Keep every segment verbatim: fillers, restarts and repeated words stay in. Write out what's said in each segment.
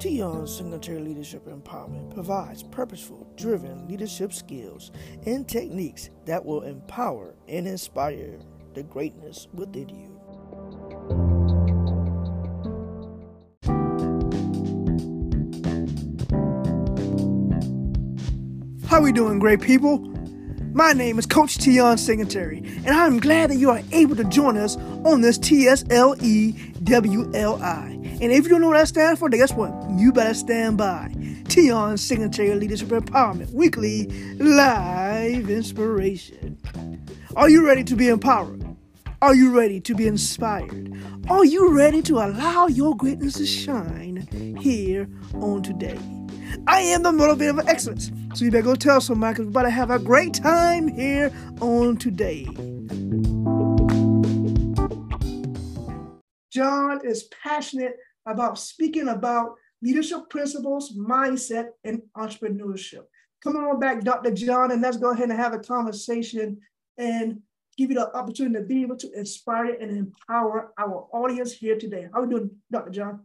Tion Signatory Leadership Empowerment provides purposeful, driven leadership skills and techniques that will empower and inspire the greatness within you. How we doing, great people? My name is Coach Tion Singletary, and I'm glad that you are able to join us on this T S L E W L I. And if you don't know what that stands for, then guess what? You better stand by. Tion Singletary Leadership Empowerment Weekly Live Inspiration. Are you ready to be empowered? Are you ready to be inspired? Are you ready to allow your greatness to shine here on today? I am the motivator of excellence. So you better go tell somebody, because we're about to have a great time here on today. John is passionate about speaking about leadership principles, mindset, and entrepreneurship. Come on back, Doctor John, and let's go ahead and have a conversation and give you the opportunity to be able to inspire and empower our audience here today. How are you doing, Doctor John?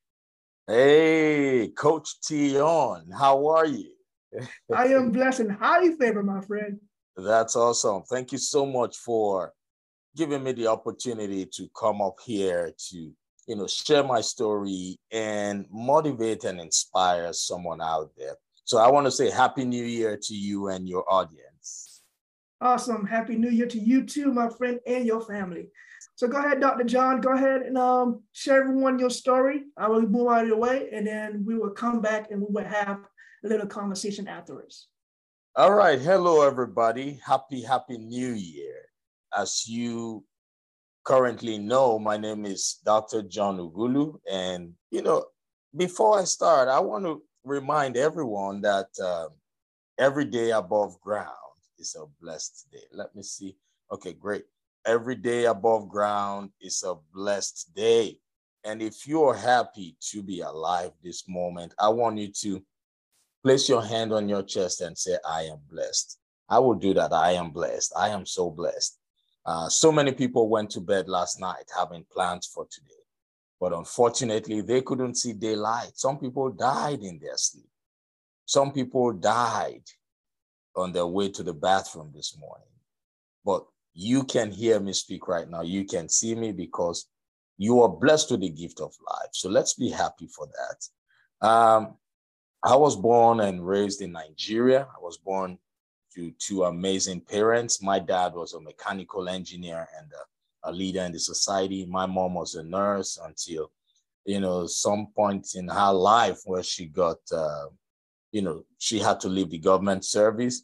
Hey, Coach Tion, how are you? I am blessed and highly favored, my friend. That's awesome. Thank you so much for giving me the opportunity to come up here to, you know, share my story and motivate and inspire someone out there. So I want to say Happy New Year to you and your audience. Awesome. Happy New Year to you too, my friend, and your family. So go ahead, Doctor John, go ahead and um, share everyone your story. I will move out of the way, and then we will come back and we will have a little conversation afterwards. All right. Hello, everybody. Happy, happy New Year. As you currently know, my name is Doctor John Ugulu. And, you know, before I start, I want to remind everyone that uh, every day above ground is a blessed day. Let me see. Okay, great. Every day above ground is a blessed day. And if you're happy to be alive this moment, I want you to place your hand on your chest and say, I am blessed. I will do that. I am blessed. I am so blessed. Uh, so many people went to bed last night having plans for today, but unfortunately, they couldn't see daylight. Some people died in their sleep. Some people died on their way to the bathroom this morning. But you can hear me speak right now. You can see me because you are blessed with the gift of life. So let's be happy for that. Um, I was born and raised in Nigeria. I was born to two amazing parents. My dad was a mechanical engineer and a, a leader in the society. My mom was a nurse until, you know, some point in her life where she got, uh, you know, she had to leave the government service.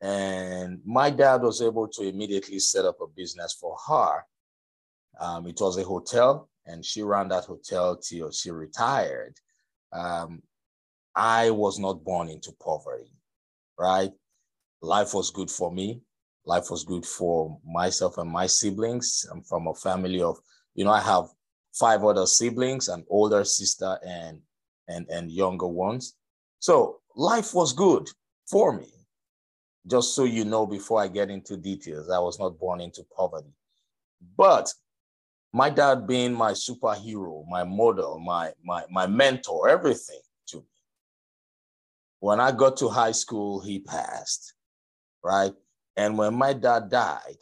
And my dad was able to immediately set up a business for her. Um, it was a hotel, and she ran that hotel till she retired. Um, I was not born into poverty, right? Life was good for me. Life was good for myself and my siblings. I'm from a family of, you know, I have five other siblings, an older sister and, and, and younger ones. So life was good for me. Just so you know, before I get into details, I was not born into poverty. But my dad being my superhero, my model, my, my, my mentor, everything to me. When I got to high school, he passed, right? And when my dad died,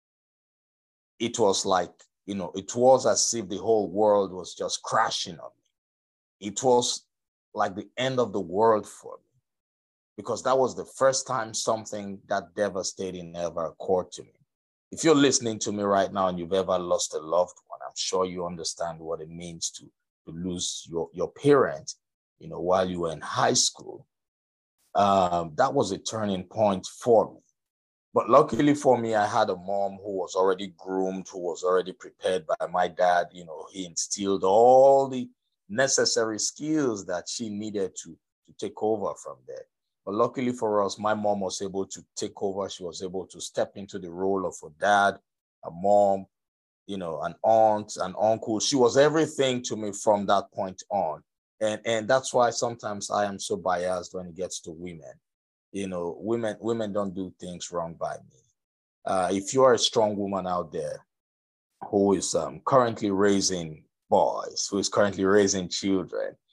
it was like, you know, it was as if the whole world was just crashing on me. It was like the end of the world for me, because that was the first time something that devastating ever occurred to me. If you're listening to me right now and you've ever lost a loved one, I'm sure you understand what it means to, to lose your, your parent, you know, while you were in high school. Um, that was a turning point for me. But luckily for me, I had a mom who was already groomed, who was already prepared by my dad. You know, he instilled all the necessary skills that she needed to, to take over from there. But luckily for us, my mom was able to take over. She was able to step into the role of a dad, a mom, you know, an aunt, an uncle. She was everything to me from that point on. And, and that's why sometimes I am so biased when it gets to women. You know, women, women don't do things wrong by me. Uh, if you're a strong woman out there who is um, currently raising boys, who is currently raising children,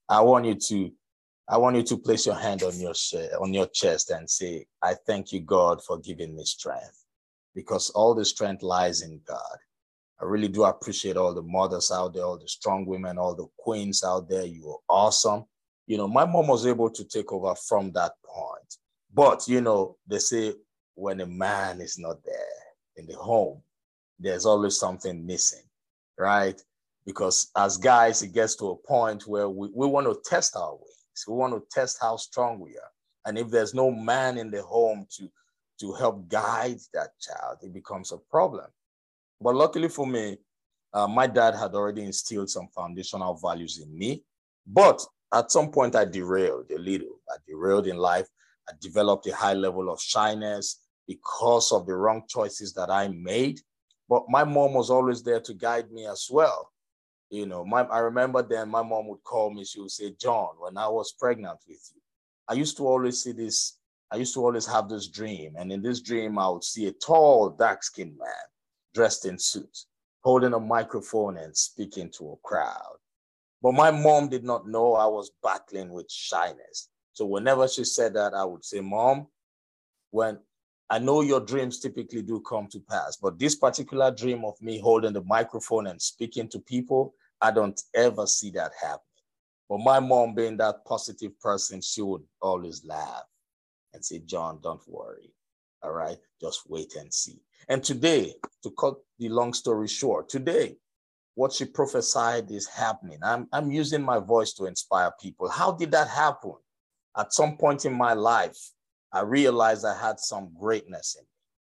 I want you to, I want you to place your hand on your on your chest and say, I thank you, God, for giving me strength, because all the strength lies in God. I really do appreciate all the mothers out there, all the strong women, all the queens out there. You are awesome. You know, my mom was able to take over from that point. But, you know, they say when a man is not there in the home, there's always something missing, right? Because as guys, it gets to a point where we, we want to test our wings. We want to test how strong we are. And if there's no man in the home to, to help guide that child, it becomes a problem. But luckily for me, uh, my dad had already instilled some foundational values in me. But at some point, I derailed a little. I derailed in life. I developed a high level of shyness because of the wrong choices that I made. But my mom was always there to guide me as well. You know, my, I remember then my mom would call me. She would say, John, when I was pregnant with you, I used to always see this, I used to always have this dream. And in this dream, I would see a tall, dark-skinned man dressed in suit, holding a microphone and speaking to a crowd. But my mom did not know I was battling with shyness. So whenever she said that, I would say, Mom, when I know your dreams typically do come to pass, but this particular dream of me holding the microphone and speaking to people, I don't ever see that happening. But my mom, being that positive person, she would always laugh and say, John, don't worry. All right, just wait and see. And today, to cut the long story short, today, what she prophesied is happening. I'm, I'm using my voice to inspire people. How did that happen? At some point in my life, I realized I had some greatness in me.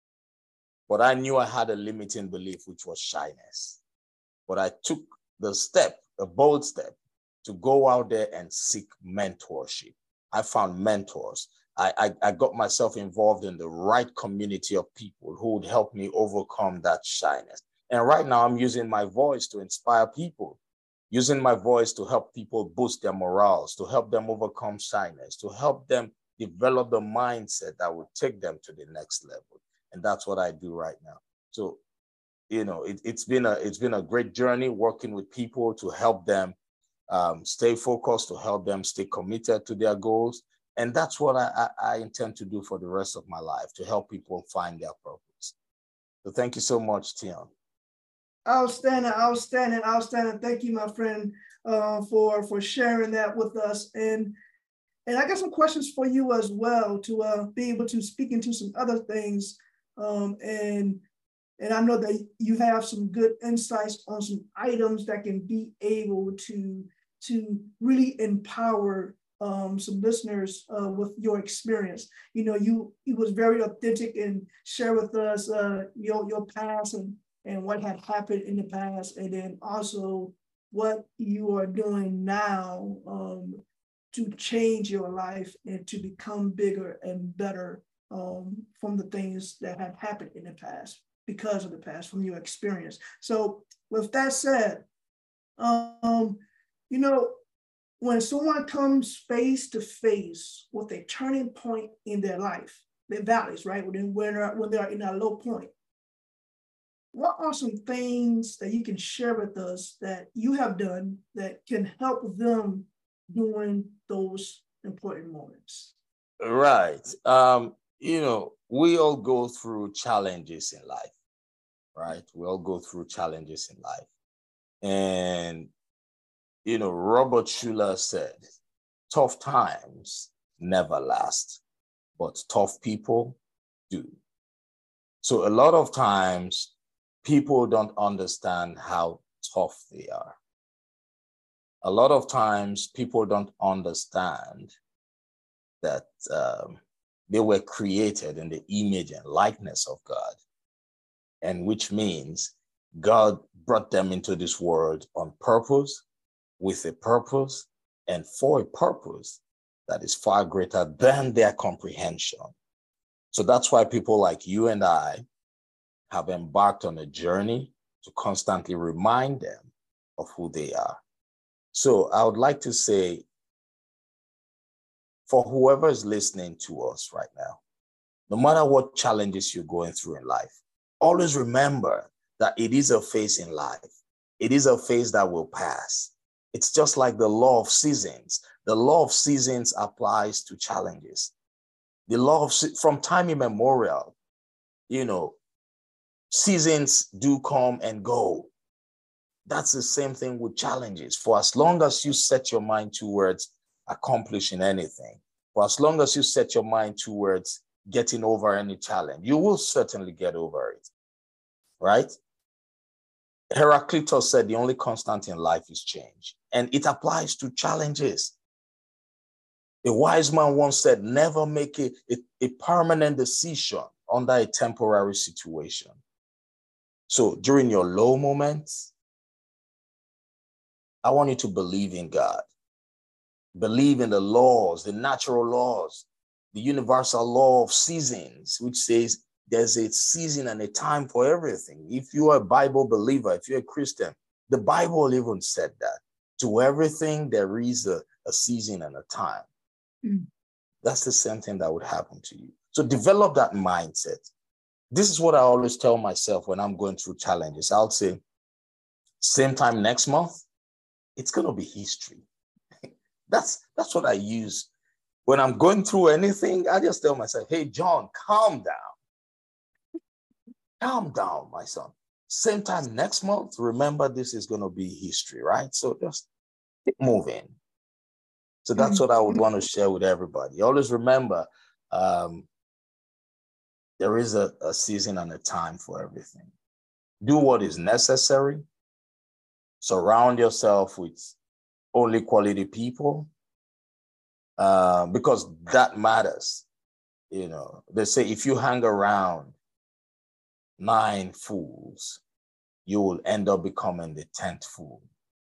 But I knew I had a limiting belief, which was shyness. But I took the step, a bold step, to go out there and seek mentorship. I found mentors. I, I, I got myself involved in the right community of people who would help me overcome that shyness. And right now, I'm using my voice to inspire people, using my voice to help people boost their morals, to help them overcome shyness, to help them develop the mindset that will take them to the next level. And that's what I do right now. So, you know, it, it's been a it's been a great journey working with people to help them um, stay focused, to help them stay committed to their goals. And that's what I, I, I intend to do for the rest of my life, to help people find their purpose. So thank you so much, Tion. Outstanding, outstanding, outstanding. Thank you, my friend, uh, for, for sharing that with us. And, and I got some questions for you as well to uh, be able to speak into some other things. Um, and, and I know that you have some good insights on some items that can be able to, to really empower um, some listeners uh, with your experience. You know, you, you was very authentic and share with us uh, your, your past and and what had happened in the past, and then also what you are doing now um, to change your life and to become bigger and better um, from the things that have happened in the past, because of the past, from your experience. So with that said, um, you know, when someone comes face to face with a turning point in their life, their valleys, right? When they're, when they're in a low point, what are some things that you can share with us that you have done that can help them during those important moments? Right. Um, you know, we all go through challenges in life, right? We all go through challenges in life. And, you know, Robert Schuller said, tough times never last, but tough people do. So a lot of times, people don't understand how tough they are. A lot of times, people don't understand that um, they were created in the image and likeness of God, and which means God brought them into this world on purpose, with a purpose, and for a purpose that is far greater than their comprehension. So that's why people like you and I have embarked on a journey to constantly remind them of who they are. So I would like to say, for whoever is listening to us right now, no matter what challenges you're going through in life, always remember that it is a phase in life. It is a phase that will pass. It's just like the law of seasons. The law of seasons applies to challenges. The law of, from time immemorial, you know, seasons do come and go. That's the same thing with challenges. For as long as you set your mind towards accomplishing anything, for as long as you set your mind towards getting over any challenge, you will certainly get over it, right? Heraclitus said the only constant in life is change, and it applies to challenges. A wise man once said, never make a, a, a permanent decision under a temporary situation. So during your low moments, I want you to believe in God. Believe in the laws, the natural laws, the universal law of seasons, which says there's a season and a time for everything. If you are a Bible believer, if you're a Christian, the Bible even said that. To everything, there is a, a season and a time. Mm. That's the same thing that would happen to you. So develop that mindset. This is what I always tell myself when I'm going through challenges. I'll say, same time next month, it's going to be history. That's, that's what I use. When I'm going through anything, I just tell myself, hey, John, calm down. Calm down, my son. Same time next month, remember this is going to be history, right? So just keep moving. So that's what I would want to share with everybody. Always remember, um, there is a, a season and a time for everything. Do what is necessary. Surround yourself with only quality people, uh, because that matters. You know, they say if you hang around nine fools, you will end up becoming the tenth fool.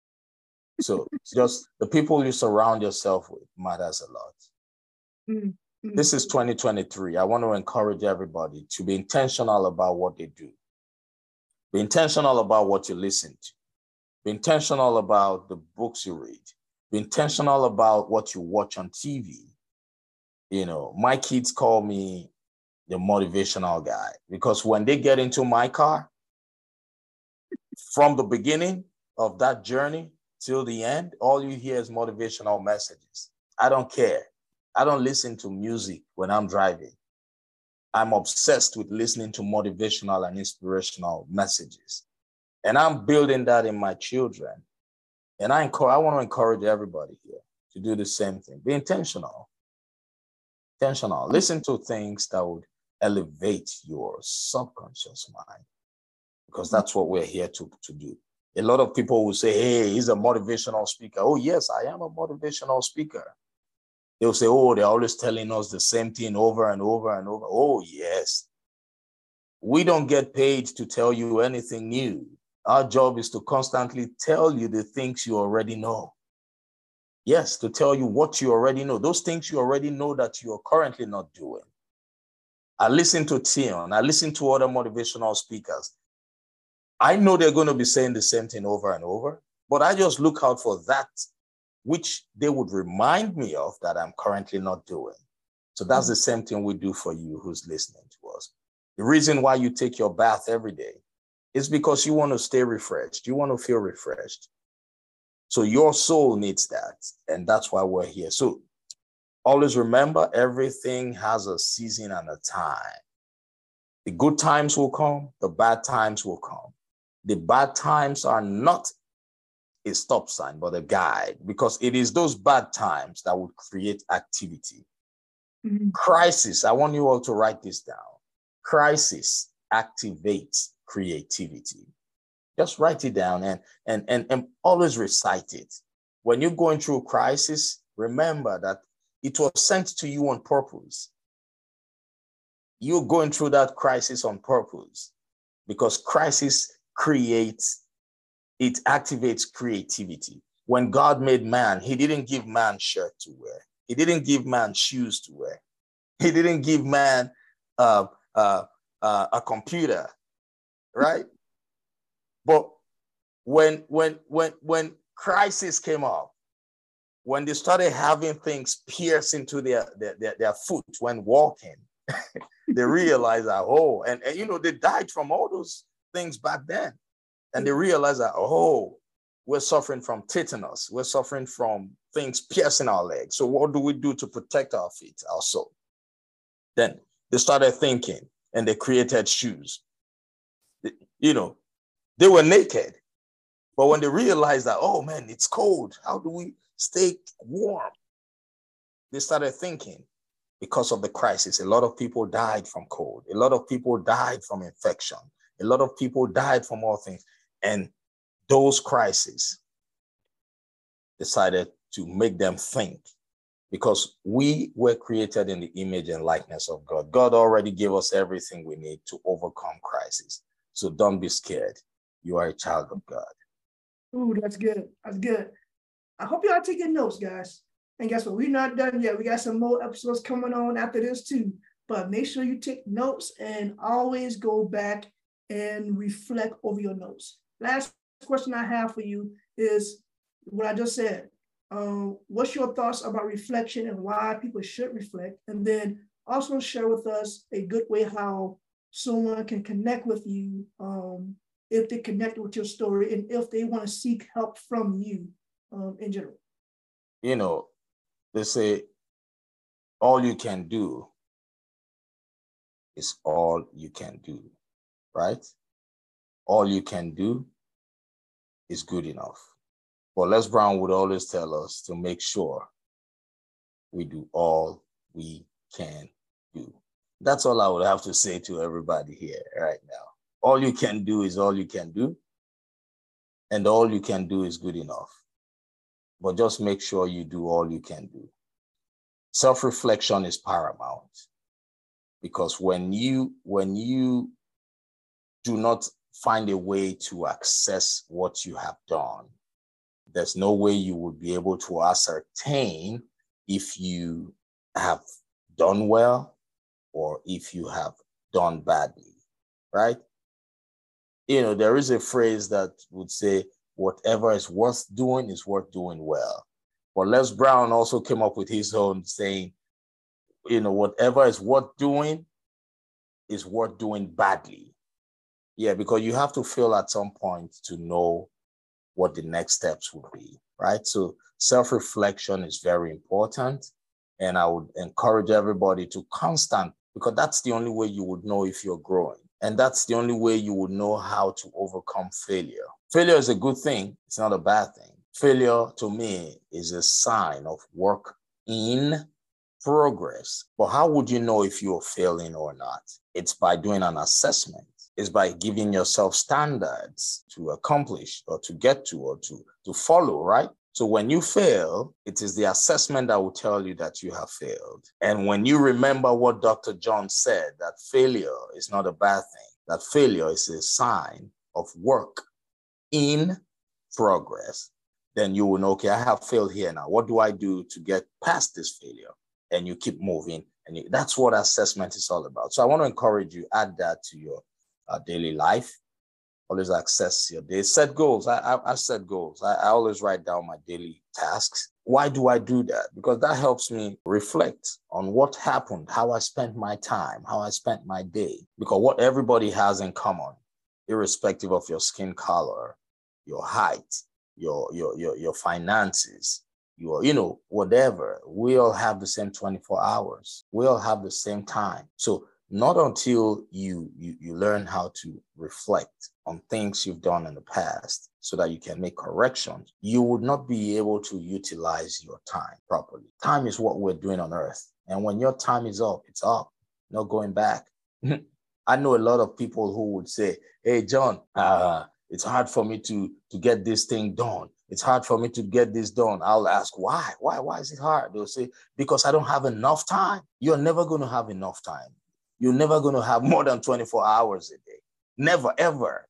So just the people you surround yourself with matters a lot. Mm-hmm. This is twenty twenty-three. I want to encourage everybody to be intentional about what they do. Be intentional about what you listen to. Be intentional about the books you read. Be intentional about what you watch on T V. You know, my kids call me the motivational guy because when they get into my car, from the beginning of that journey till the end, all you hear is motivational messages. I don't care. I don't listen to music when I'm driving. I'm obsessed with listening to motivational and inspirational messages. And I'm building that in my children. And I, I want to encourage everybody here to do the same thing. Be intentional. Intentional. Listen to things that would elevate your subconscious mind, because that's what we're here to, to do. A lot of people will say, hey, he's a motivational speaker. Oh, yes, I am a motivational speaker. They'll say, oh, they're always telling us the same thing over and over and over. Oh, yes. We don't get paid to tell you anything new. Our job is to constantly tell you the things you already know. Yes, to tell you what you already know. Those things you already know that you're currently not doing. I listen to Tion. I listen to other motivational speakers. I know they're going to be saying the same thing over and over, but I just look out for that which they would remind me of that I'm currently not doing. So that's the same thing we do for you who's listening to us. The reason why you take your bath every day is because you want to stay refreshed. You want to feel refreshed. So your soul needs that. And that's why we're here. So always remember, everything has a season and a time. The good times will come. The bad times will come. The bad times are not a stop sign, but a guide, because it is those bad times that would create activity. Mm-hmm. Crisis, I want you all to write this down. Crisis activates creativity. Just write it down and, and, and, and always recite it. When you're going through a crisis, remember that it was sent to you on purpose. You're going through that crisis on purpose because crisis creates, it activates creativity. When God made man, he didn't give man shirt to wear. He didn't give man shoes to wear. He didn't give man uh, uh, uh, a computer, right? But when, when, when, when crisis came up, when they started having things pierce into their, their, their, their foot when walking, they realized that, oh, and, and, you know, they died from all those things back then. And they realized that, oh, we're suffering from tetanus. We're suffering from things piercing our legs. So what do we do to protect our feet, our soul? Then they started thinking and they created shoes. You know, they were naked. But when they realized that, oh man, it's cold, how do we stay warm? They started thinking, because of the crisis, a lot of people died from cold. A lot of people died from infection. A lot of people died from all things. And those crises decided to make them think, because we were created in the image and likeness of God. God already gave us everything we need to overcome crisis. So don't be scared. You are a child of God. Ooh, that's good. That's good. I hope y'all taking notes, guys. And guess what? We're not done yet. We got some more episodes coming on after this too. But make sure you take notes and always go back and reflect over your notes. Last question I have for you is what I just said. Um, what's your thoughts about reflection and why people should reflect? And then also share with us a good way how someone can connect with you um, if they connect with your story and if they want to seek help from you um, in general. You know, they say all you can do is all you can do, right? All you can do is good enough. But Les Brown would always tell us to make sure we do all we can do. That's all I would have to say to everybody here right now. All you can do is all you can do, and all you can do is good enough. But just make sure you do all you can do. Self-reflection is paramount, because when you, when you do not find a way to access what you have done, there's no way you would be able to ascertain if you have done well or if you have done badly, right? You know, there is a phrase that would say, whatever is worth doing is worth doing well. But Les Brown also came up with his own saying, you know, whatever is worth doing is worth doing badly. Yeah, because you have to fail at some point to know what the next steps would be, right? So self-reflection is very important. And I would encourage everybody to constant, because that's the only way you would know if you're growing. And that's the only way you would know how to overcome failure. Failure is a good thing. It's not a bad thing. Failure to me is a sign of work in progress. But how would you know if you're failing or not? It's by doing an assessment. It's by giving yourself standards to accomplish or to get to or to, to follow, right? So when you fail, it is the assessment that will tell you that you have failed. And when you remember what Doctor John said, that failure is not a bad thing, that failure is a sign of work in progress, then you will know, okay, I have failed here now. What do I do to get past this failure? And you keep moving. And you, that's what assessment is all about. So I want to encourage you, add that to your uh, daily life. Always access your day. Set goals. I, I, I set goals. I, I always write down my daily tasks. Why do I do that? Because that helps me reflect on what happened, how I spent my time, how I spent my day. Because what everybody has in common, irrespective of your skin color, your height, your your your, your finances, your, you know, whatever, we all have the same twenty-four hours. We all have the same time. So not until you, you you learn how to reflect on things you've done in the past so that you can make corrections, you would not be able to utilize your time properly. Time is what we're doing on earth. And when your time is up, it's up, no going back. I know a lot of people who would say, hey, John, uh, it's hard for me to, to get this thing done. It's hard for me to get this done. I'll ask, why? Why? Why is it hard? They'll say, because I don't have enough time. You're never going to have enough time. You're never going to have more than twenty-four hours a day. Never, ever.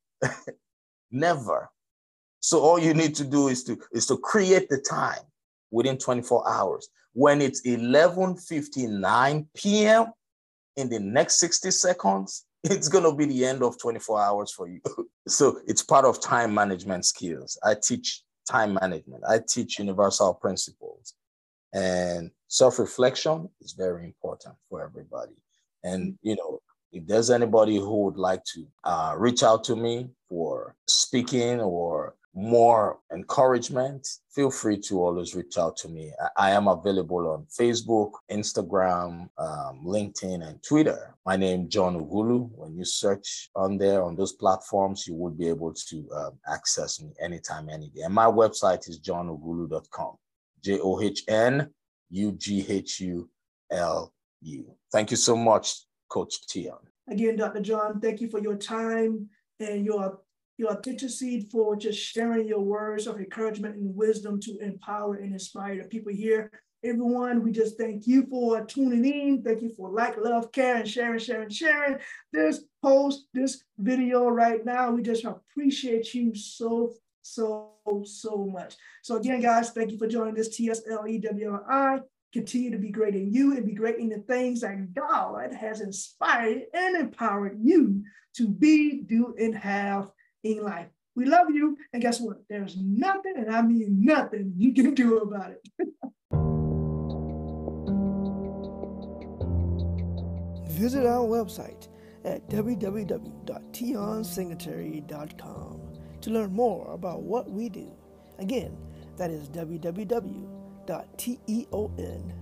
Never. So all you need to do is to, is to create the time within twenty-four hours. When it's eleven fifty-nine p.m. in the next sixty seconds, it's going to be the end of twenty-four hours for you. So it's part of time management skills. I teach time management. I teach universal principles. And self-reflection is very important for everybody. And, you know, if there's anybody who would like to uh, reach out to me for speaking or more encouragement, feel free to always reach out to me. I, I am available on Facebook, Instagram, um, LinkedIn, and Twitter. My name is John Ugulu. When you search on there, on those platforms, you will be able to um, access me anytime, any day. And my website is john ugulu dot com, J O H N U G H U L U. Thank you so much, Coach Tion. Again, Doctor John, thank you for your time and your your authenticity, for just sharing your words of encouragement and wisdom to empower and inspire the people here. Everyone, we just thank you for tuning in. Thank you for like, love, care, and sharing, sharing, sharing this post, this video right now. We just appreciate you so, so, so much. So again, guys, thank you for joining this T S L E W L I. Continue to be great in you and be great in the things that God has inspired and empowered you to be, do, and have in life. We love you, and guess what? There's nothing, and I mean nothing, you can do about it. Visit our website at w w w dot tion singletary dot com to learn more about what we do. Again, that is w w w dot tion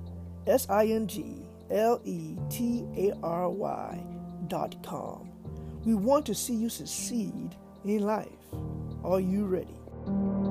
singletary dot com. We want to see you succeed in life. Are you ready?